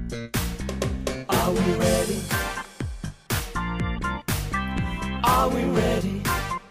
Are we ready? Are we ready?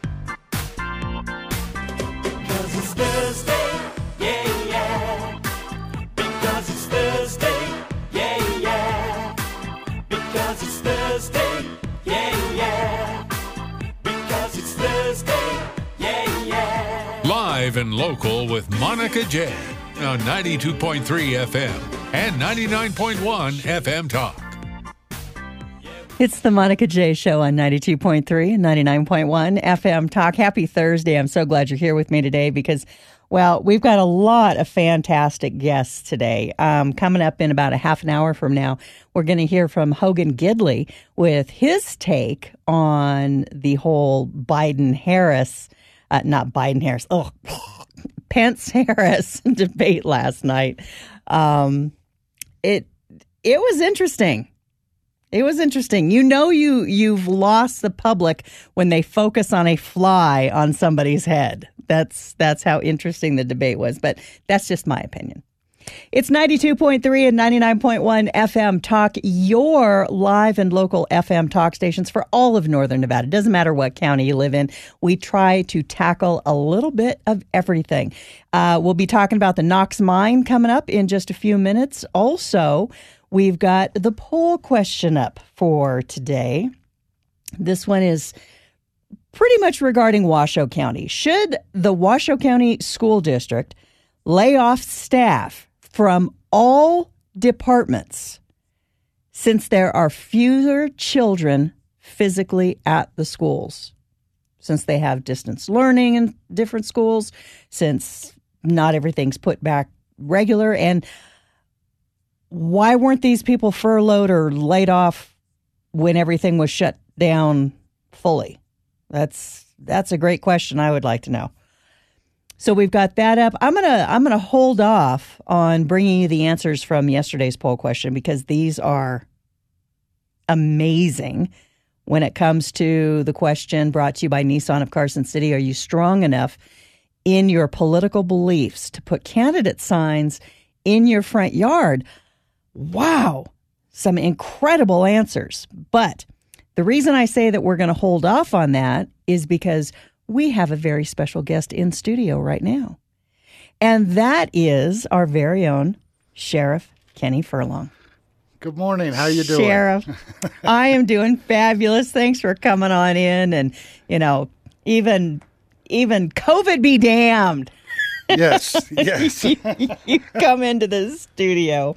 Because it's Thursday, yeah, yeah. Because it's Thursday, yeah, yeah. Because it's Thursday, yeah, yeah. Because it's Thursday, yeah, yeah. Live and local with Monica J on 92.3 FM and 99.1 FM Talk. It's the Monica J Show on 92.3 and 99.1 FM Talk. Happy Thursday. I'm so glad you're here with me today because, well, we've got a lot of fantastic guests today. Coming up in about a half an hour from now, we're going to hear from Hogan Gidley with his take on the whole Biden-Harris, not Biden-Harris, Pence-Harris debate last night. It was interesting. It was interesting. You know, you've lost the public when they focus on a fly on somebody's head. That's how interesting the debate was. But that's just my opinion. It's 92.3 and 99.1 FM Talk, your live and local FM talk stations for all of Northern Nevada. It doesn't matter what county you live in. We try to tackle a little bit of everything. We'll be talking about the Knox Mine coming up in just a few minutes. Also, we've got the poll question up for today. This one is pretty much regarding Washoe County. Should the Washoe County School District lay off staff from all departments since there are fewer children physically at the schools? Since they have distance learning in different schools, since not everything's put back regular, and why weren't these people furloughed or laid off when everything was shut down fully? That's a great question. I would like to know. So we've got that up. I'm gonna hold off on bringing you the answers from yesterday's poll question because these are amazing. When it comes to the question brought to you by Nissan of Carson City, are you strong enough in your political beliefs to put candidate signs in your front yard? Wow, some incredible answers. But the reason I say that we're going to hold off on that is because we have a very special guest in studio right now. And that is our very own Sheriff Kenny Furlong. Good morning. How you doing? Sheriff, I am doing fabulous. Thanks for coming on in. And, you know, even COVID be damned. Yes, yes. You come into the studio.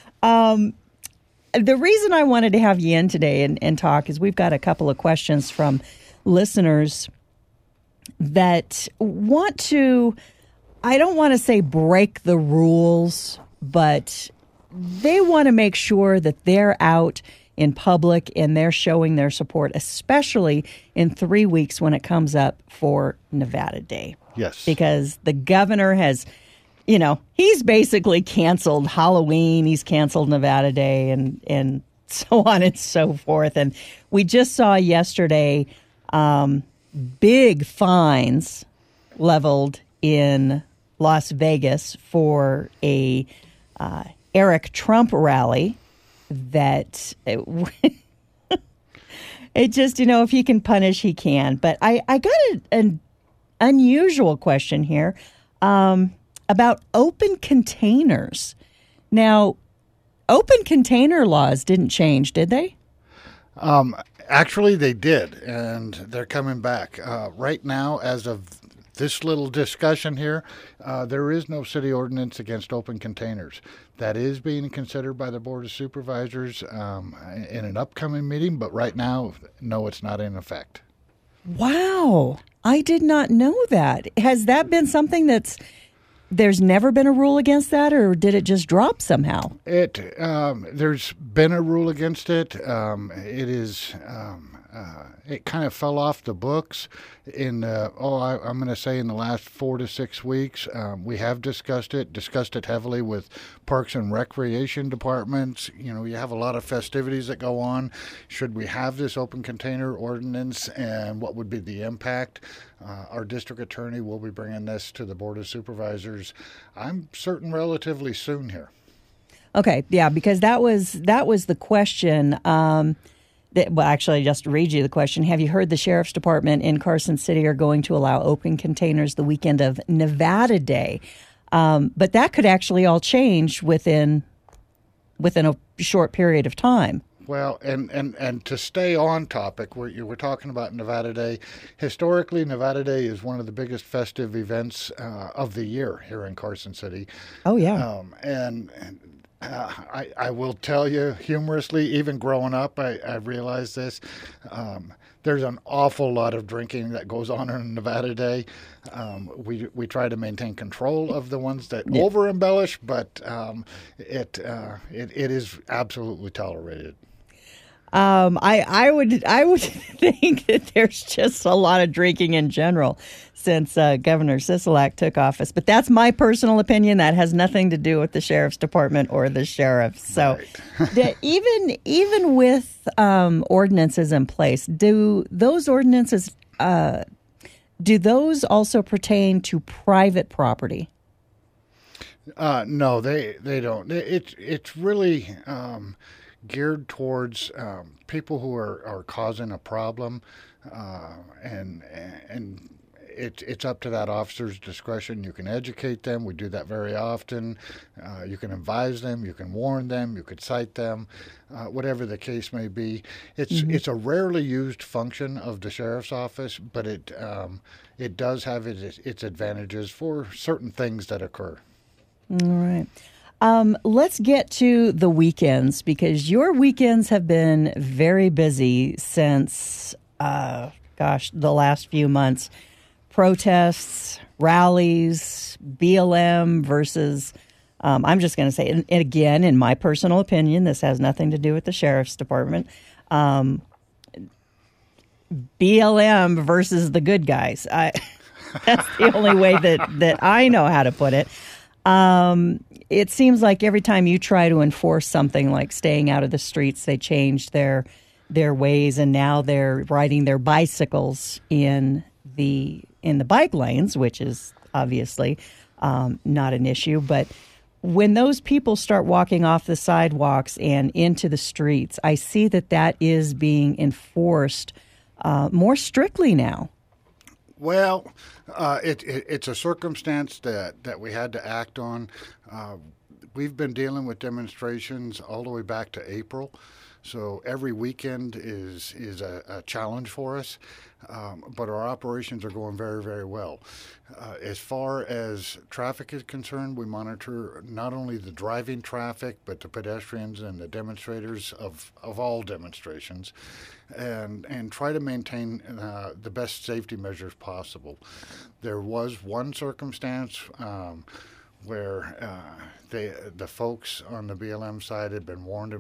The reason I wanted to have you in today and talk is we've got a couple of questions from listeners that want to, I don't want to say break the rules, but they want to make sure that they're out in public and they're showing their support, especially in 3 weeks when it comes up for Nevada Day. Yes. Because the governor has, you know, he's basically canceled Halloween, he's canceled Nevada Day, and so on and so forth. And we just saw yesterday big fines leveled in Las Vegas for a Eric Trump rally that it just, you know, if he can punish, he can. But I got an unusual question here about open containers. Now, open container laws didn't change, did they? Actually, they did, and they're coming back. Right now, as of this little discussion here, there is no city ordinance against open containers. That is being considered by the Board of Supervisors in an upcoming meeting, but right now, no, it's not in effect. Wow. I did not know that. Has that been something there's never been a rule against that, or did it just drop somehow? There's been a rule against it. It is it kind of fell off the books in, I'm going to say in the last 4 to 6 weeks. We have discussed it heavily with Parks and Recreation departments. You know, you have a lot of festivities that go on. Should we have this open container ordinance, and what would be the impact? Our district attorney will be bringing this to the Board of Supervisors, I'm certain, relatively soon here. Okay, yeah, because that was the question. Well, actually, I just read you the question. Have you heard the Sheriff's Department in Carson City are going to allow open containers the weekend of Nevada Day? But that could actually all change within a short period of time. Well, and to stay on topic, we're talking about Nevada Day. Historically, Nevada Day is one of the biggest festive events of the year here in Carson City. Oh, yeah. I will tell you, humorously, even growing up, I realized this. There's an awful lot of drinking that goes on Nevada Day. We try to maintain control of the ones that over embellish, but it is absolutely tolerated. I would think that there's just a lot of drinking in general since Governor Sisolak took office. But that's my personal opinion. That has nothing to do with the Sheriff's Department or the sheriff. So right. even with ordinances in place, do those ordinances also pertain to private property? No, they don't. It's really geared towards people who are causing a problem, and it's up to that officer's discretion. You can educate them. We do that very often. You can advise them. You can warn them. You could cite them, whatever the case may be. It's a rarely used function of the sheriff's office, but it does have its advantages for certain things that occur. All right. Let's get to the weekends, because your weekends have been very busy since, the last few months. Protests, rallies, BLM versus, I'm just going to say, and again, in my personal opinion, this has nothing to do with the Sheriff's Department, BLM versus the good guys. That's the only way that I know how to put it. It seems like every time you try to enforce something like staying out of the streets, they change their ways, and now they're riding their bicycles in the bike lanes, which is obviously not an issue. But when those people start walking off the sidewalks and into the streets, I see that is being enforced more strictly now. Well, it's a circumstance that we had to act on. We've been dealing with demonstrations all the way back to April, so every weekend is a challenge for us. But our operations are going very, very well. As far as traffic is concerned, we monitor not only the driving traffic, but the pedestrians and the demonstrators of all demonstrations, and try to maintain the best safety measures possible. There was one circumstance where the folks on the BLM side had been warned.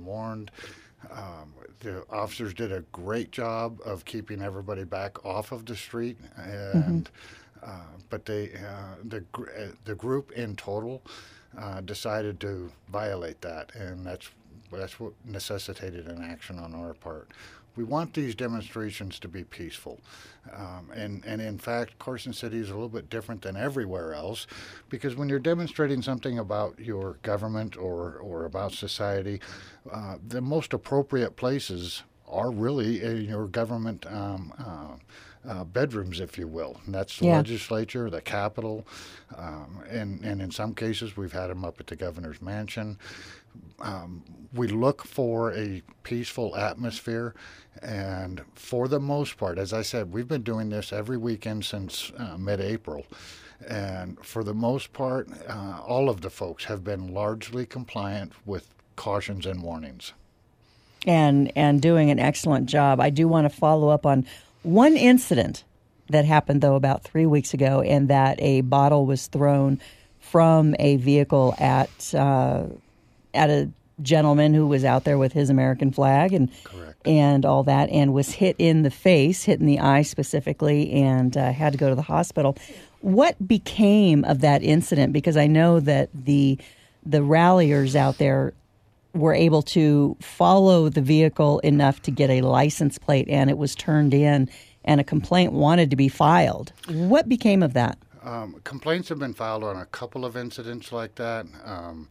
The officers did a great job of keeping everybody back off of the street, and but the group in total decided to violate that, and that's what necessitated an action on our part. We want these demonstrations to be peaceful, and in fact, Carson City is a little bit different than everywhere else, because when you're demonstrating something about your government or about society, the most appropriate places are really in your government bedrooms, if you will. And that's the legislature, the Capitol, and in some cases we've had them up at the governor's mansion. We look for a peaceful atmosphere, and for the most part, as I said, we've been doing this every weekend since mid-April, and for the most part, all of the folks have been largely compliant with cautions and warnings. And doing an excellent job. I do want to follow up on one incident that happened, though, about 3 weeks ago, and that a bottle was thrown from a vehicle at a gentleman who was out there with his American flag and all that, and was hit in the face, hit in the eye specifically, and had to go to the hospital. What became of that incident? Because I know that the ralliers out there were able to follow the vehicle enough to get a license plate, and it was turned in, and a complaint wanted to be filed. What became of that? Complaints have been filed on a couple of incidents like that.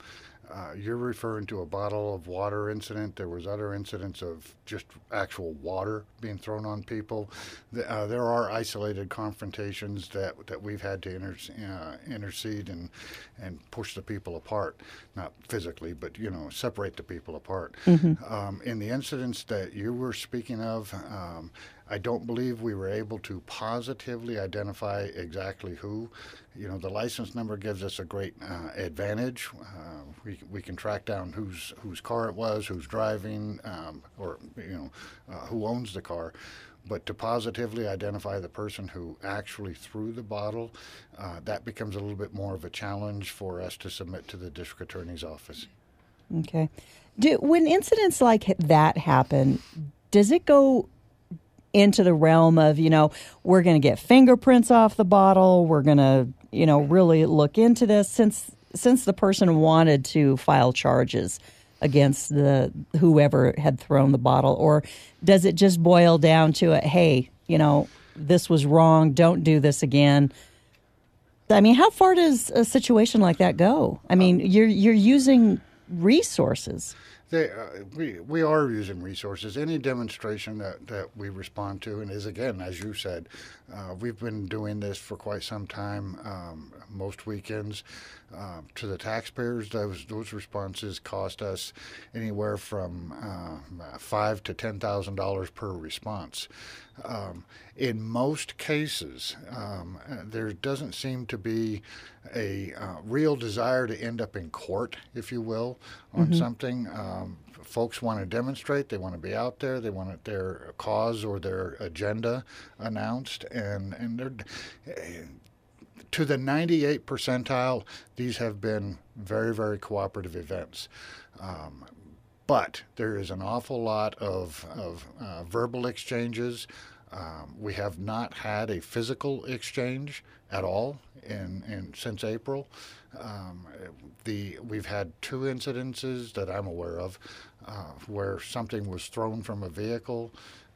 You're referring to a bottle of water incident. There was other incidents of just actual water being thrown on people. There are isolated confrontations that we've had to intercede and push the people apart, not physically, but separate the people apart. In the incidents that you were speaking of, I don't believe we were able to positively identify exactly who. The license number gives us a great advantage. We can track down whose car it was, who's driving, or who owns the car. But to positively identify the person who actually threw the bottle, that becomes a little bit more of a challenge for us to submit to the district attorney's office. Okay. When incidents like that happen, does it go into the realm of, we're going to get fingerprints off the bottle, we're going to, really look into this, since the person wanted to file charges against whoever had thrown the bottle? Or does it just boil down to hey, this was wrong, don't do this again? I mean, how far does a situation like that go? I mean, you're using resources. We are using resources. Any demonstration that we respond to, and again, as you said, we've been doing this for quite some time, most weekends. To the taxpayers, those responses cost us anywhere from $5,000 to $10,000 per response. In most cases, there doesn't seem to be a real desire to end up in court, if you will, on something. Folks want to demonstrate. They want to be out there. They want their cause or their agenda announced, and they're to the 98th percentile. These have been very, very cooperative events. But there is an awful lot of verbal exchanges. We have not had a physical exchange at all since April. We've had 2 incidences that I'm aware of where something was thrown from a vehicle.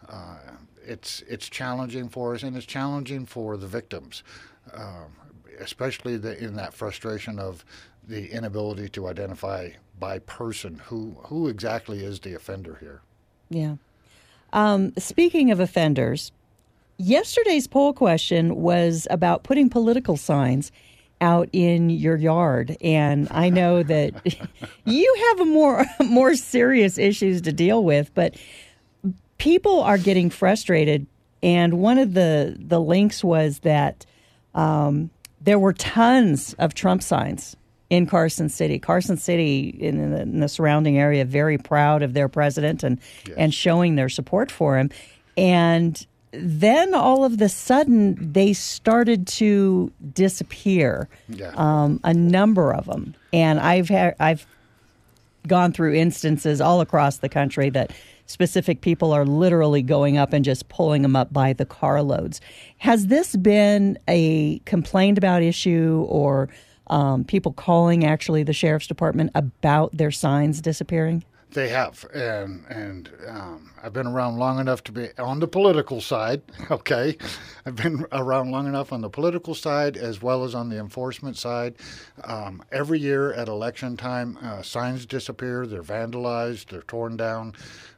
It's challenging for us, and it's challenging for the victims, especially in that frustration of the inability to identify by person who exactly is the offender here. Yeah. Speaking of offenders, yesterday's poll question was about putting political signs out in your yard, and I know that you have more serious issues to deal with, but people are getting frustrated. And one of the links was that there were tons of Trump signs in Carson City. Carson City in the surrounding area, very proud of their president and showing their support for him. And then all of a sudden, they started to disappear. Yeah. A number of them, and I've gone through instances all across the country that specific people are literally going up and just pulling them up by the carloads. Has this been a complained about issue, or people calling actually the sheriff's department about their signs disappearing? They have, and I've been around long enough to be on the political side, okay? I've been around long enough on the political side as well as on the enforcement side. Every year at election time, signs disappear, they're vandalized, they're torn down.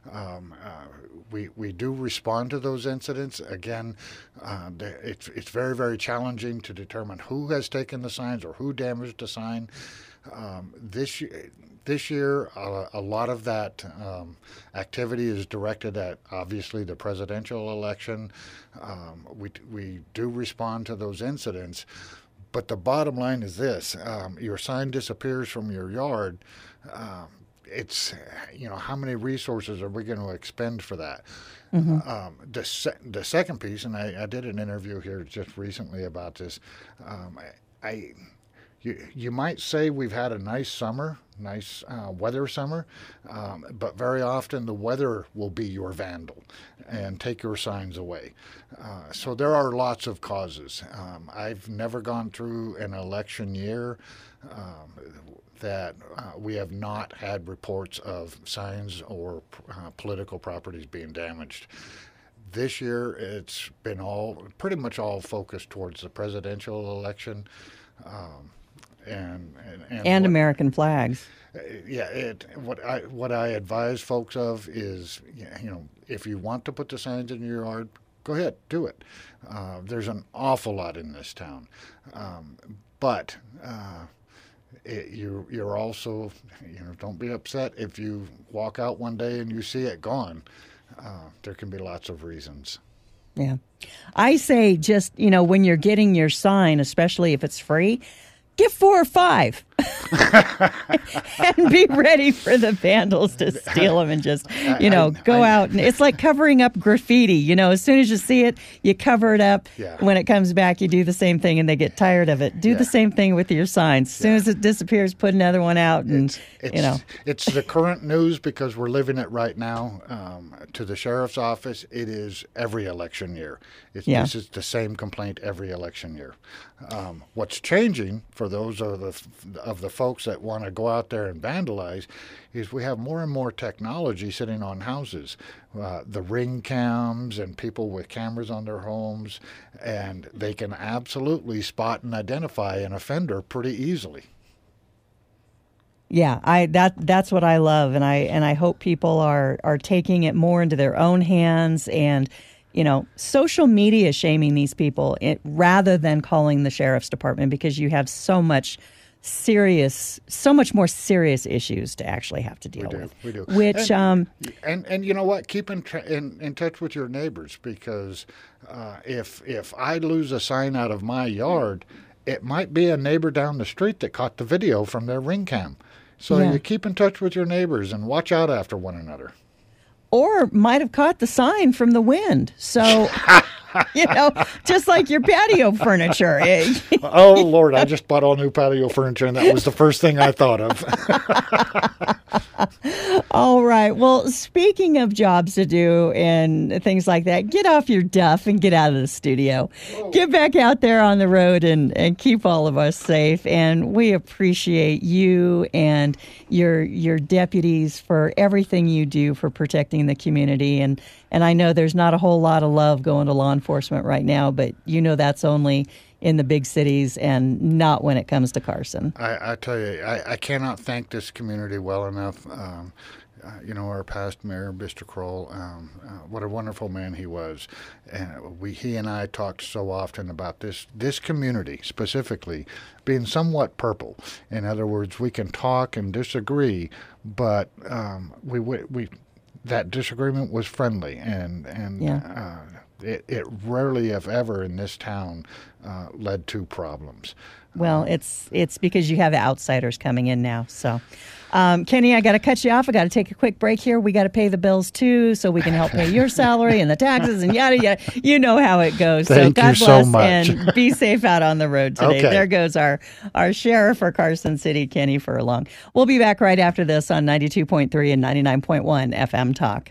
We do respond to those incidents. Again, it's very, very challenging to determine who has taken the signs or who damaged the sign. This year, a lot of that activity is directed at, obviously, the presidential election. We do respond to those incidents, but the bottom line is this: your sign disappears from your yard. It's how many resources are we going to expend for that? Mm-hmm. The second piece, and I did an interview here just recently about this. You might say we've had a nice summer, nice weather summer, but very often the weather will be your vandal and take your signs away. So there are lots of causes. I've never gone through an election year that we have not had reports of signs or political properties being damaged. This year, it's been pretty much all focused towards the presidential election. And American flags. Yeah, what I advise folks of is, if you want to put the signs in your yard, go ahead, do it. There's an awful lot in this town, but you're also, don't be upset if you walk out one day and you see it gone. There can be lots of reasons. Yeah, I say just when you're getting your sign, especially if it's free, get 4 or 5 and be ready for the vandals to steal them and just, go out. And it's like covering up graffiti. As soon as you see it, you cover it up. Yeah. When it comes back, you do the same thing and they get tired of it. Do the same thing with your signs. As soon as it disappears, put another one out. And, It's the current news because we're living it right now. To the sheriff's office, it is every election year. This is the same complaint every election year. What's changing for those of the folks that want to go out there and vandalize is we have more and more technology sitting on houses, the ring cams and people with cameras on their homes, and they can absolutely spot and identify an offender pretty easily. Yeah, that's what I love, and I hope people are taking it more into their own hands and social media shaming these people rather than calling the sheriff's department, because you have so much more serious issues to actually have to deal with. We do. Which and you know what? Keep in touch with your neighbors, because if I lose a sign out of my yard, it might be a neighbor down the street that caught the video from their ring cam. So you keep in touch with your neighbors and watch out after one another. Or might have caught the sign from the wind. So, just like your patio furniture. Oh, Lord, I just bought all new patio furniture, and that was the first thing I thought of. All right. Well, speaking of jobs to do and things like that, get off your duff and get out of the studio. Whoa. Get back out there on the road and keep all of us safe. And we appreciate you and your deputies for everything you do for protecting the community. And I know there's not a whole lot of love going to law enforcement right now, but that's only in the big cities and not when it comes to Carson. I tell you, I cannot thank this community well enough. Our past mayor, Mr. Kroll, what a wonderful man he was. And he and I talked so often about this community specifically being somewhat purple. In other words, we can talk and disagree, but we that disagreement was friendly, and it rarely, if ever, in this town led to problems. Well, it's because you have outsiders coming in now. So, Kenny, I got to cut you off. I got to take a quick break here. We got to pay the bills too, so we can help pay your salary and the taxes and yada yada. You know how it goes. Thank so God you bless so much. And be safe out on the road today. Okay. There goes our sheriff for Carson City, Kenny Furlong. We'll be back right after this on 92.3 and 99.1 FM Talk.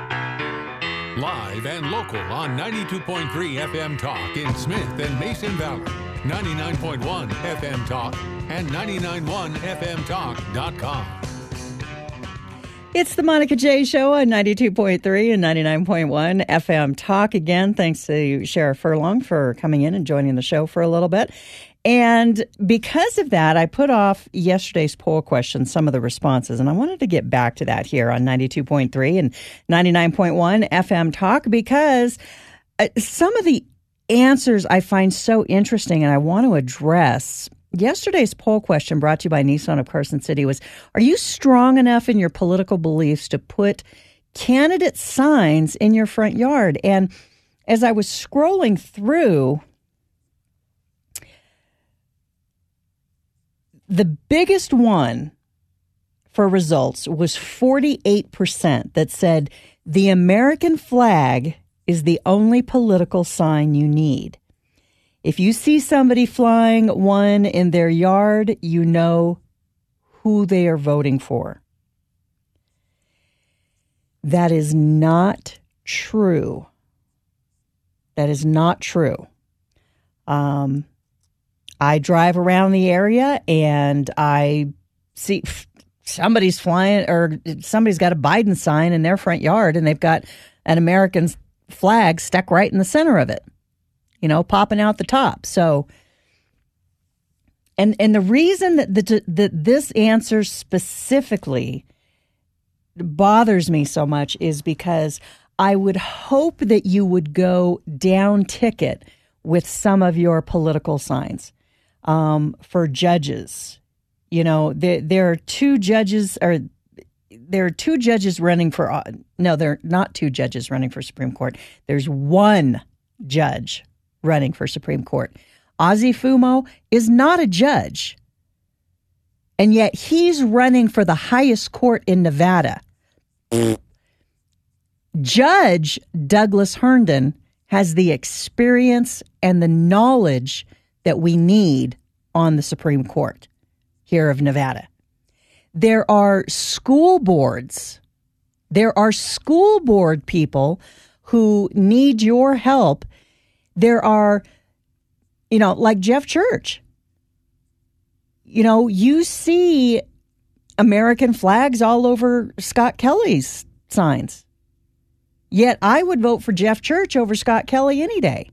Live and local on 92.3 FM Talk in Smith and Mason Valley, 99.1 FM Talk, and 991FMTalk.com. It's the Monica J. Show on 92.3 and 99.1 FM Talk. Again, thanks to Sheriff Furlong for coming in and joining the show for a little bit. And because of that, I put off yesterday's poll question, some of the responses, and I wanted to get back to that here on 92.3 and 99.1 FM Talk, because some of the answers I find so interesting and I want to address. Yesterday's poll question, brought to you by Nissan of Carson City, was, are you strong enough in your political beliefs to put candidate signs in your front yard? And as I was scrolling through, the biggest one for results was 48% that said the American flag is the only political sign you need. If you see somebody flying one in their yard, you know who they are voting for. That is not true. That is not true. I drive around the area and I see somebody's flying, or somebody's got a Biden sign in their front yard and they've got an American flag stuck right in the center of it, popping out the top. So And the reason that this answer specifically bothers me so much is because I would hope that you would go down ticket with some of your political signs for judges. You know, there are two judges, or there are two judges running for. No, there are not two judges running for Supreme Court. There's one judge running for Supreme Court. Ozzie Fumo is not a judge, and yet he's running for the highest court in Nevada. Judge Douglas Herndon has the experience and the knowledge that we need on the Supreme Court here of Nevada. There are school boards. There are school board people who need your help. There are, like Jeff Church. You see American flags all over Scott Kelly's signs. Yet I would vote for Jeff Church over Scott Kelly any day.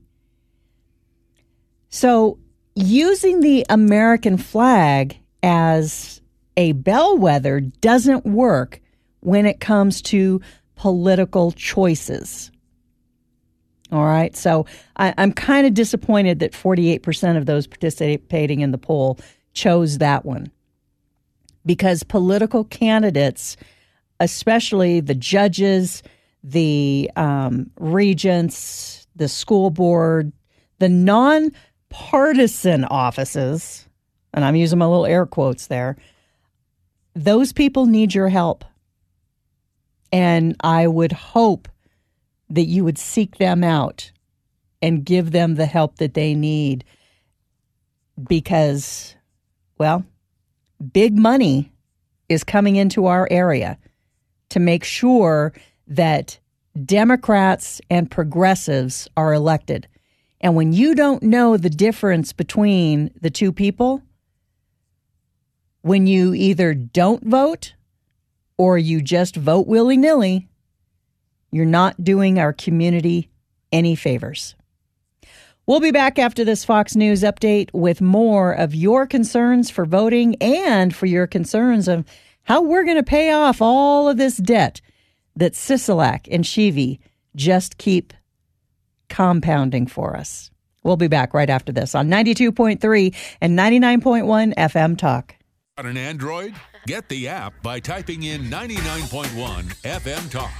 So using the American flag as a bellwether doesn't work when it comes to political choices. All right. So I'm kind of disappointed that 48% of those participating in the poll chose that one, because political candidates, especially the judges, the regents, the school board, the nonpartisan offices, and I'm using my little air quotes there, those people need your help. And I would hope that you would seek them out and give them the help that they need, because, well, big money is coming into our area to make sure that Democrats and progressives are elected. And when you don't know the difference between the two people, when you either don't vote or you just vote willy-nilly, you're not doing our community any favors. We'll be back after this Fox News update with more of your concerns for voting and for your concerns of how we're going to pay off all of this debt that Sisolak and Shivi just keep compounding for us. We'll be back right after this on 92.3 and 99.1 FM Talk. Got an Android? Get the app by typing in 99.1 FM Talk.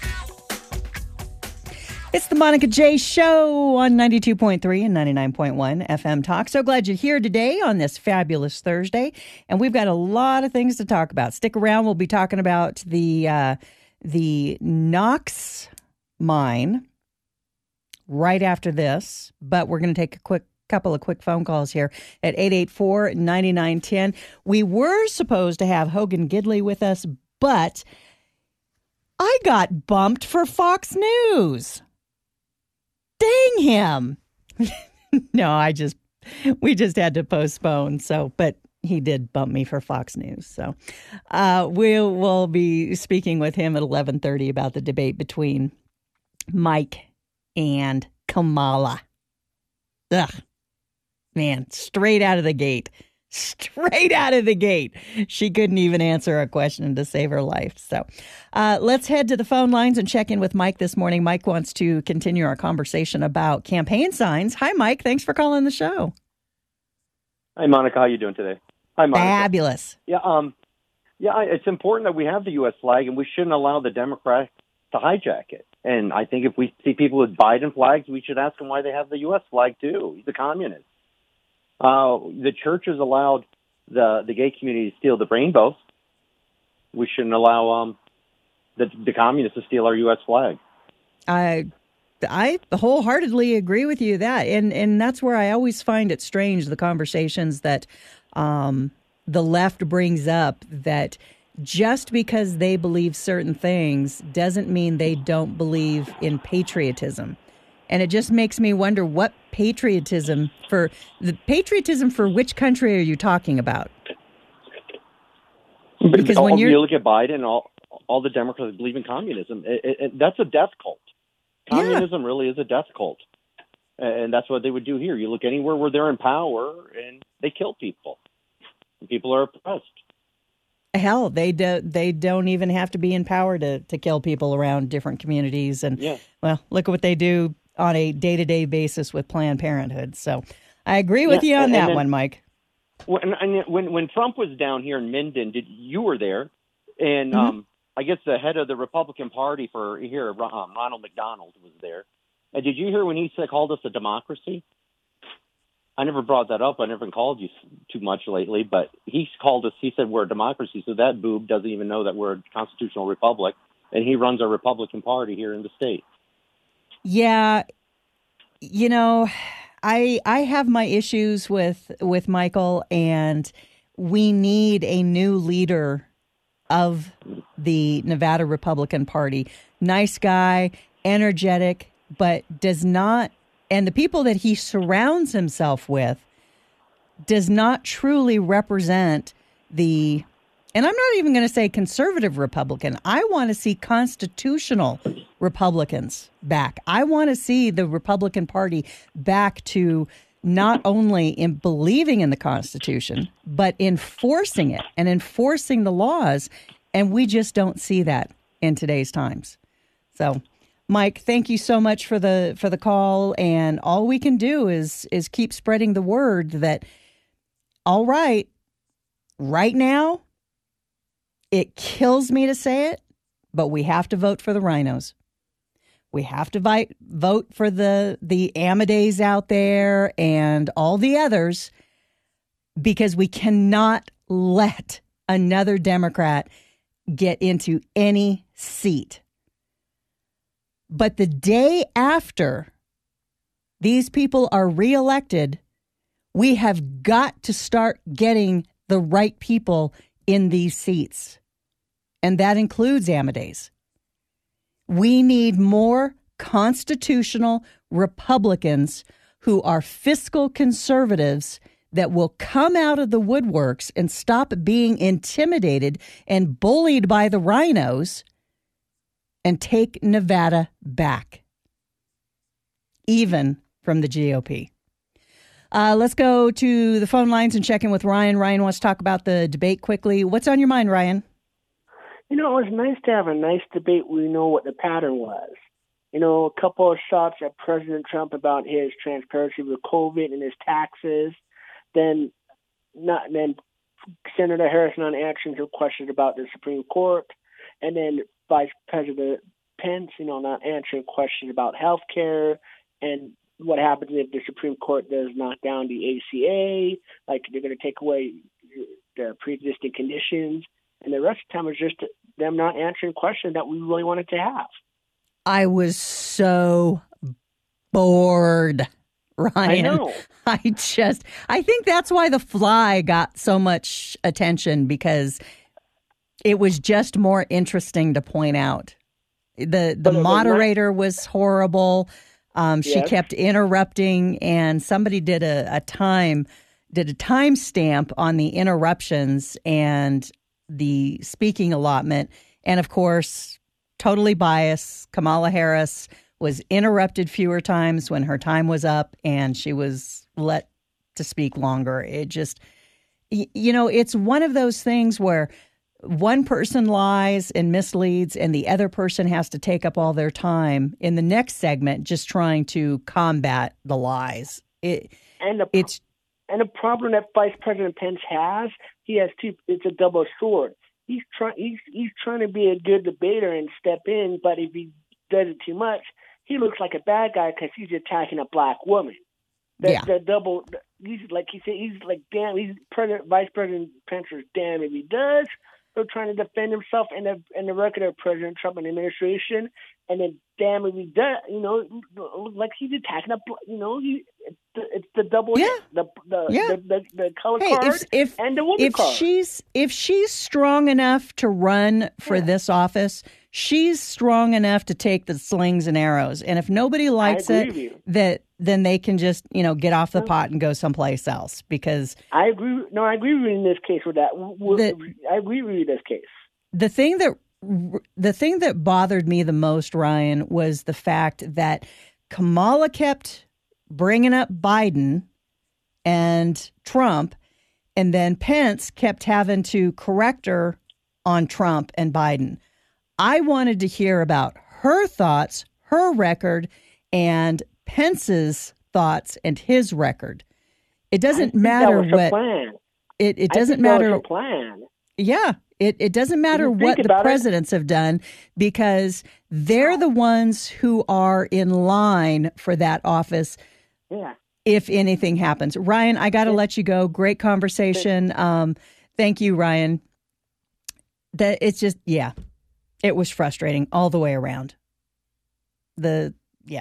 It's the Monica J Show on 92.3 and 99.1 FM Talk. So glad you're here today on this fabulous Thursday. And we've got a lot of things to talk about. Stick around. We'll be talking about the Knox mine right after this. But we're going to take a couple of quick phone calls here at 884-9910. We were supposed to have Hogan Gidley with us, but I got bumped for Fox News. Dang him. No, we just had to postpone. So, but he did bump me for Fox News. So we'll be speaking with him at 11:30 about the debate between Mike and Kamala. Ugh, man, straight out of the gate. Straight out of the gate. She couldn't even answer a question to save her life. So let's head to the phone lines and check in with Mike this morning. Mike wants to continue our conversation about campaign signs. Hi, Mike. Thanks for calling the show. Hi, Monica. How you doing today? Hi, Monica. Fabulous. It's important that we have the U.S. flag, and we shouldn't allow the Democrats to hijack it. And I think if we see people with Biden flags, we should ask them why they have the U.S. flag, too. He's a communist. The churches allowed the gay community to steal the rainbow. We shouldn't allow the communists to steal our U.S. flag. I wholeheartedly agree with you that, and that's where I always find it strange, the conversations that the left brings up, that just because they believe certain things doesn't mean they don't believe in patriotism. And it just makes me wonder, what patriotism for which country are you talking about? Because when you look at Biden, all the Democrats believe in communism. That's a death cult. Communism really is a death cult. And that's what they would do here. You look anywhere where they're in power and they kill people. People are oppressed. Hell, they don't even have to be in power to kill people around different communities. And, well, look at what they do on a day-to-day basis with Planned Parenthood. So I agree with you on that one, Mike. When Trump was down here in Minden, you were there, and I guess the head of the Republican Party for here, Ronald McDonald, was there. And did you hear when he called us a democracy? I never brought that up. I never called you too much lately, but he called us. He said we're a democracy. So that boob doesn't even know that we're a constitutional republic, and he runs our Republican Party here in the state. Yeah, you know, I have my issues with Michael, and we need a new leader of the Nevada Republican Party. Nice guy, energetic, but does not. And the people that he surrounds himself with does not truly represent and I'm not even going to say conservative Republican. I want to see constitutional Republicans back. I want to see the Republican Party back to not only in believing in the Constitution, but enforcing it and enforcing the laws. And we just don't see that in today's times. So, Mike, thank you so much for the call, and all we can do is keep spreading the word that, all right now, it kills me to say it, but we have to vote for the rhinos. We have to vote for the Amadeus out there and all the others, because we cannot let another Democrat get into any seat. But the day after these people are reelected, we have got to start getting the right people in these seats. And that includes Amadeus. We need more constitutional Republicans who are fiscal conservatives that will come out of the woodworks and stop being intimidated and bullied by the rhinos and take Nevada back, even from the GOP. Let's go to the phone lines and check in with Ryan. Ryan wants to talk about the debate quickly. What's on your mind, Ryan? You know, it was nice to have a nice debate. We know what the pattern was. You know, a couple of shots at President Trump about his transparency with COVID and his taxes. Then Senator Harrison on answering her questions about the Supreme Court. And then Vice President Pence, you know, not answering questions about health care and what happens if the Supreme Court does knock down the ACA, like they're going to take away the pre-existing conditions. And the rest of the time was just them not answering questions that we really wanted to have. I was so bored, Ryan. I know. I think that's why The Fly got so much attention, because it was just more interesting to point out. The moderator was horrible. She kept interrupting, and somebody did a timestamp on the interruptions and the speaking allotment. And of course, totally biased. Kamala Harris was interrupted fewer times when her time was up, and she was let to speak longer. It just, you know, it's one of those things where one person lies and misleads, and the other person has to take up all their time in the next segment just trying to combat the lies. And the problem that Vice President Pence has, he has two. It's a double sword. He's trying to be a good debater and step in, but if he does it too much, he looks like a bad guy because he's attacking a black woman. The double. He's like he said. He's like damn. Vice President Pence is damn if he does. He's trying to defend himself in the record of President Trump and the administration, and then damn if he does. You know, like he's attacking a. You know, it's the double. Yeah. The color card and the woman card. If she's strong enough to run for this office, she's strong enough to take the slings and arrows. And if nobody likes it, then they can just, you know, get off the pot and go someplace else. Because I agree. No, I agree with you in this case with that. I agree with you in this case. The thing that bothered me the most, Ryan, was the fact that Kamala kept bringing up Biden and Trump, And then Pence kept having to correct her on Trump and Biden. I wanted to hear about her thoughts, her record, and Pence's thoughts and his record. It doesn't matter what plan. It doesn't matter. That was her plan. Yeah, it doesn't matter what the presidents have done, because they're the ones who are in line for that office. Yeah. If anything happens. Ryan, I got to let you go. Great conversation. Thank you, Ryan. It's just, yeah, it was frustrating all the way around. I'm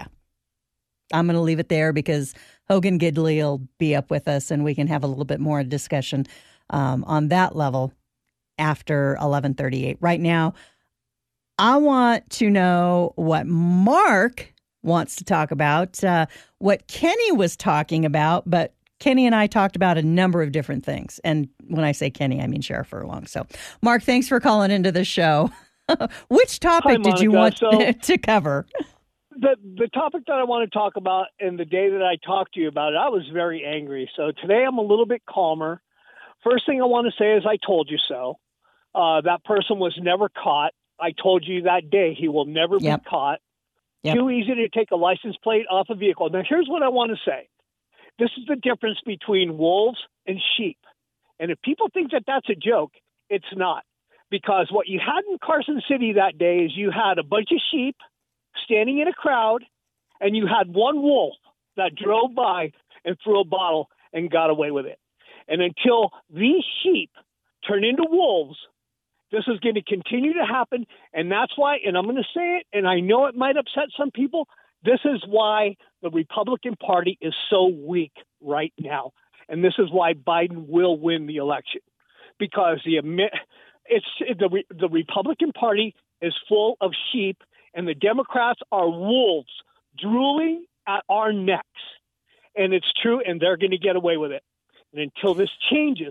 going to leave it there because Hogan Gidley will be up with us and we can have a little bit more discussion on that level after 11:38. Right now, I want to know what Mark wants to talk about, what Kenny was talking about, but Kenny and I talked about a number of different things. And when I say Kenny, I mean Sheriff Furlong. So, Mark, thanks for calling into the show. Which topic did you want to cover? The topic that I want to talk about, and the day that I talked to you about it, I was very angry. So today I'm a little bit calmer. First thing I want to say is I told you so. That person was never caught. I told you that day he will never be caught. Yep. Too easy to take a license plate off a vehicle. Now, here's what I want to say. This is the difference between wolves and sheep. And if people think that that's a joke, it's not. Because what you had in Carson City that day is you had a bunch of sheep standing in a crowd, and you had one wolf that drove by and threw a bottle and got away with it. And until these sheep turn into wolves, this is going to continue to happen. And that's why, and I'm going to say it, and I know it might upset some people, this is why the Republican Party is so weak right now. And this is why Biden will win the election. Because the Republican Party is full of sheep, and the Democrats are wolves drooling at our necks. And it's true, and they're going to get away with it. And until this changes,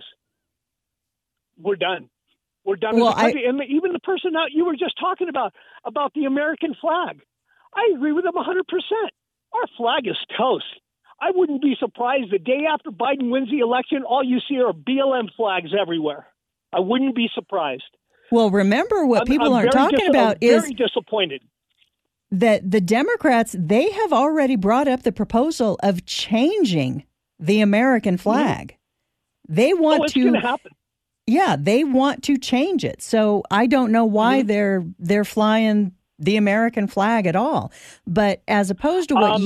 we're done. We're done with the country. And even the person that you were just talking about the American flag, I agree with them 100%. Our flag is toast. I wouldn't be surprised the day after Biden wins the election, all you see are BLM flags everywhere. I wouldn't be surprised. Well, remember what people aren't talking about is very disappointed that the Democrats, they have already brought up the proposal of changing the American flag. Mm-hmm. They want it's going to happen. Yeah, they want to change it. So I don't know why they're flying the American flag at all. But as opposed to what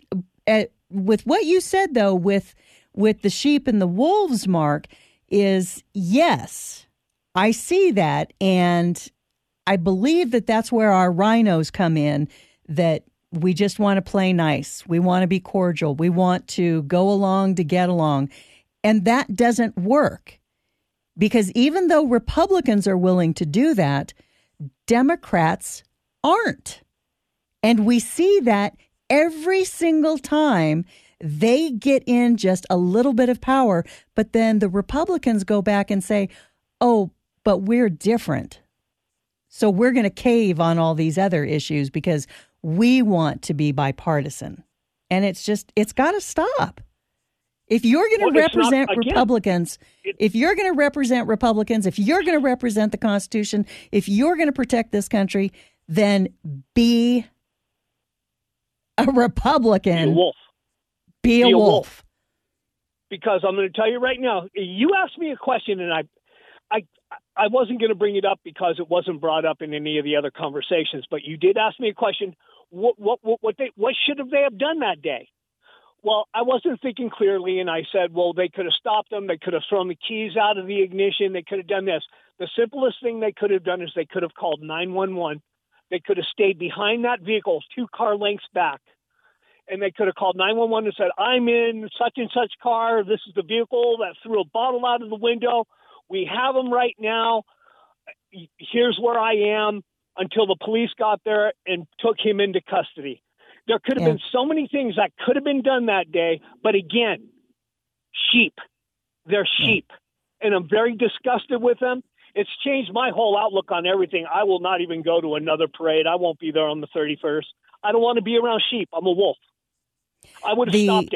with what you said though, with the sheep and the wolves, Mark, is yes, I see that, and I believe that that's where our rhinos come in, that we just want to play nice. We want to be cordial. We want to go along to get along. And that doesn't work. Because even though Republicans are willing to do that, Democrats aren't. And we see that every single time they get in just a little bit of power, but then the Republicans go back and say, oh, but we're different. So we're going to cave on all these other issues because we want to be bipartisan. And it's got to stop. If you're going to represent Republicans, if you're going to represent the Constitution, if you're going to protect this country, then be a Republican. Be a wolf. Be a wolf. Because I'm going to tell you right now, you asked me a question, and I wasn't going to bring it up because it wasn't brought up in any of the other conversations. But you did ask me a question. What should they have done that day? Well, I wasn't thinking clearly, and I said, well, they could have stopped them. They could have thrown the keys out of the ignition. They could have done this. The simplest thing they could have done is they could have called 911. They could have stayed behind that vehicle 2 car lengths back, and they could have called 911 and said, I'm in such and such car. This is the vehicle that threw a bottle out of the window. We have them right now. Here's where I am, until the police got there and took him into custody. There could have been so many things that could have been done that day. But again, sheep. They're sheep. And I'm very disgusted with them. It's changed my whole outlook on everything. I will not even go to another parade. I won't be there on the 31st. I don't want to be around sheep. I'm a wolf. I would have stopped him.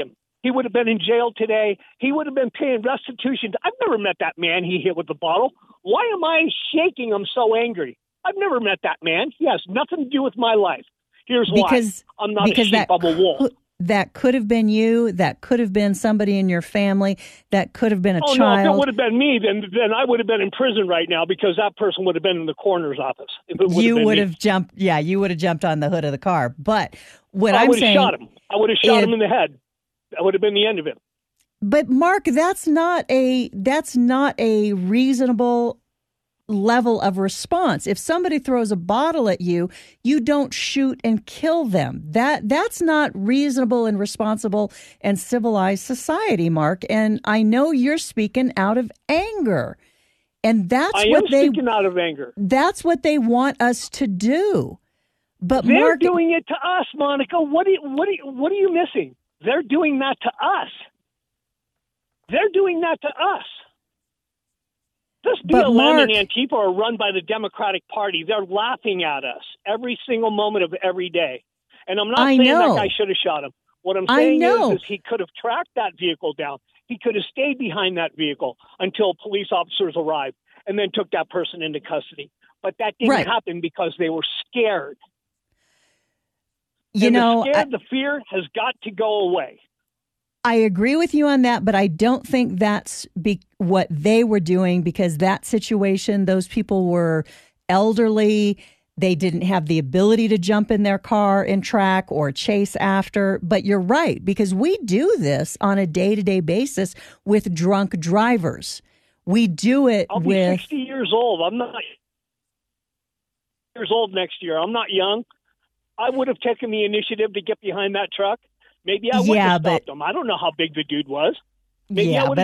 He would have been in jail today. He would have been paying restitution. I've never met that man he hit with the bottle. Why am I shaking? I'm so angry. I've never met that man. He has nothing to do with my life. Here's why. I'm not a sheep, I'm a wolf. That could have been you. That could have been somebody in your family. That could have been a child. No, if it would have been me, then I would have been in prison right now because that person would have been in the coroner's office. You would have jumped. Yeah, you would have jumped on the hood of the car. But what I'm saying, shot him. I would have shot him in the head. That would have been the end of it. But Mark, that's not a reasonable level of response. If somebody throws a bottle at you, you don't shoot and kill them. That's not reasonable and responsible and civilized society, Mark. And I know you're speaking out of anger. And I am speaking out of anger. That's what they want us to do. But they're Mark, doing it to us, Monica. What are you missing? They're doing that to us. They're doing that to us. This BLM and Antifa are run by the Democratic Party. They're laughing at us every single moment of every day. And I'm not saying that guy should have shot him. What I'm saying is he could have tracked that vehicle down. He could have stayed behind that vehicle until police officers arrived and then took that person into custody. But that didn't happen because they were scared. The fear has got to go away. I agree with you on that, but I don't think that's what they were doing, because that situation, those people were elderly. They didn't have the ability to jump in their car and track or chase after. But you're right, because we do this on a day-to-day basis with drunk drivers. We do it I'll be 60 years old. I'm not years old next year. I'm not young. I would have taken the initiative to get behind that truck. Maybe I would have stopped him. I don't know how big the dude was. Maybe I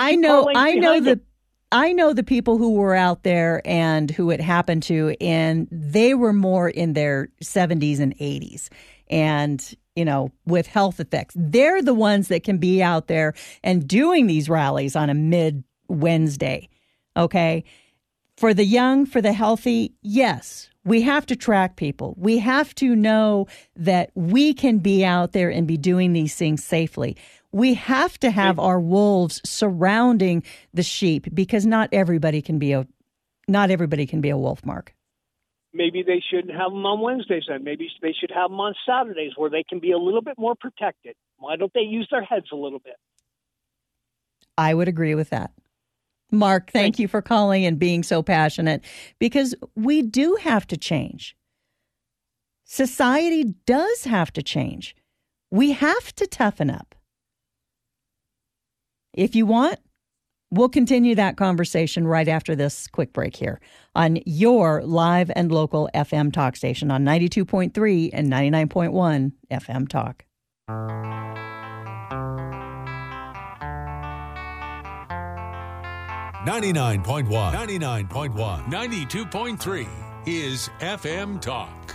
know the people who were out there and who it happened to, and they were more in their 70s and 80s. And, with health effects, they're the ones that can be out there and doing these rallies on a mid-Wednesday. Okay. For the young, for the healthy, yes. We have to track people. We have to know that we can be out there and be doing these things safely. We have to have our wolves surrounding the sheep, because not everybody can be a wolf, Mark. Maybe they shouldn't have them on Wednesdays then. Maybe they should have them on Saturdays where they can be a little bit more protected. Why don't they use their heads a little bit? I would agree with that. Mark, thank you for calling and being so passionate, because we do have to change. Society does have to change. We have to toughen up. If you want, we'll continue that conversation right after this quick break here on your live and local FM talk station on 92.3 and 99.1 FM Talk. 99.1, 92.3 is FM Talk.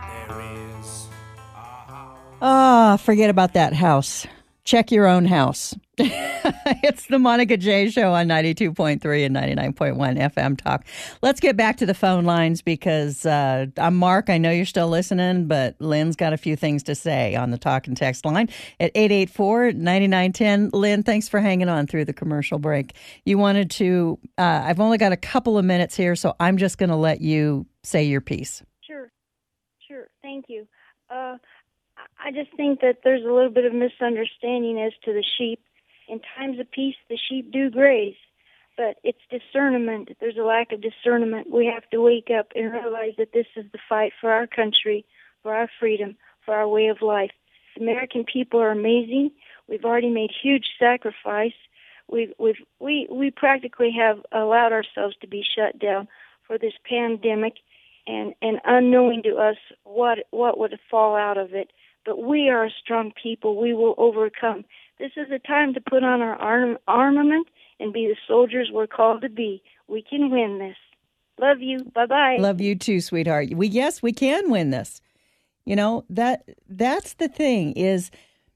Forget about that house. Check your own house. It's the Monica J Show on 92.3 and 99.1 FM Talk. Let's get back to the phone lines, because I'm Mark. I know you're still listening, but Lynn's got a few things to say on the talk and text line at 884-9910. Lynn, thanks for hanging on through the commercial break. You wanted to, I've only got a couple of minutes here, so I'm just going to let you say your piece. Sure. Thank you. I just think that there's a little bit of misunderstanding as to the sheep. In times of peace, the sheep do graze, but it's discernment. There's a lack of discernment. We have to wake up and realize that this is the fight for our country, for our freedom, for our way of life. The American people are amazing. We've already made huge sacrifice. We practically have allowed ourselves to be shut down for this pandemic, and unknowing to us what would fall out of it. But we are a strong people. We will overcome. This is a time to put on our armament and be the soldiers we're called to be. We can win this. Love you. Bye-bye. Love you too, sweetheart. Yes, we can win this. That's the thing, is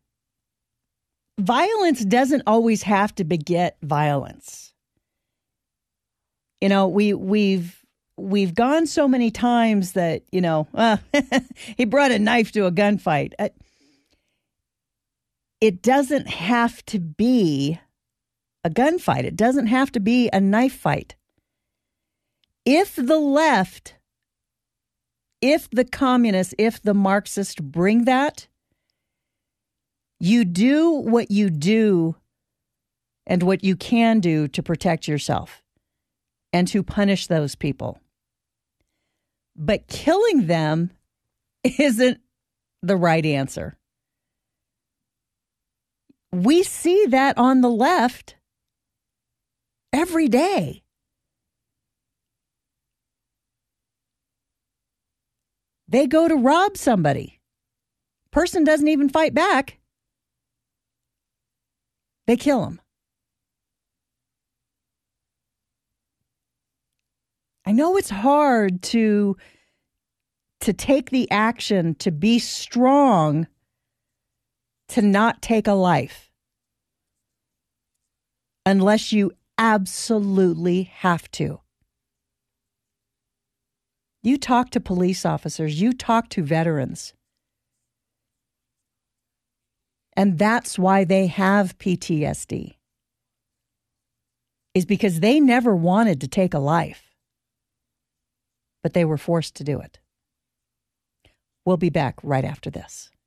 violence doesn't always have to beget violence. We've gone so many times that, he brought a knife to a gunfight. it doesn't have to be a gunfight. It doesn't have to be a knife fight. If the left, if the communists, if the Marxists bring that, you do what you do and what you can do to protect yourself and to punish those people. But killing them isn't the right answer. We see that on the left every day. They go to rob somebody. Person doesn't even fight back. They kill him. I know it's hard to take the action, to be strong, to not take a life, unless you absolutely have to. You talk to police officers, you talk to veterans. And that's why they have PTSD, is because they never wanted to take a life, but they were forced to do it. We'll be back right after this.